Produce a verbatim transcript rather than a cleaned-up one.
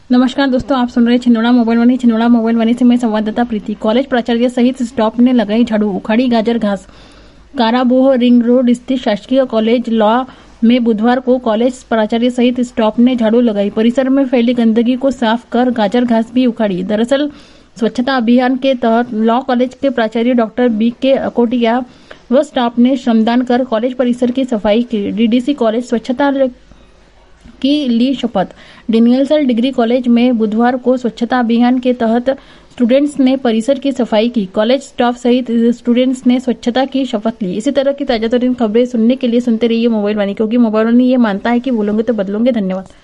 नमस्कार दोस्तों, आप सुन रहे हैं छिंदवाड़ा मोबाइल वाणी। छिंदवाड़ा मोबाइल वाणी से मैं संवाददाता प्रीति। कॉलेज प्राचार्य सहित स्टाफ ने लगाई झाड़ू, उखाड़ी गाजर घास। काराबोह रिंग रोड स्थित शासकीय कॉलेज लॉ में बुधवार को कॉलेज प्राचार्य सहित स्टाफ ने झाड़ू लगाई। परिसर में फैली गंदगी को साफ कर गाजर घास भी उखाड़ी। दरअसल स्वच्छता अभियान के तहत लॉ कॉलेज के प्राचार्य डॉक्टर बी के अकोटिया व स्टाफ ने श्रमदान कर कॉलेज परिसर की सफाई की। डीडीसी कॉलेज स्वच्छता की ली शपथ। डिनियल्सल डिग्री कॉलेज में बुधवार को स्वच्छता अभियान के तहत स्टूडेंट्स ने परिसर की सफाई की। कॉलेज स्टाफ सहित स्टूडेंट्स ने स्वच्छता की शपथ ली। इसी तरह की ताजा तरीन खबरें सुनने के लिए सुनते रहिए मोबाइल वाणी, क्योंकि मोबाइल वाणी ये मानता है कि बोलोगे तो बदलोगे। धन्यवाद।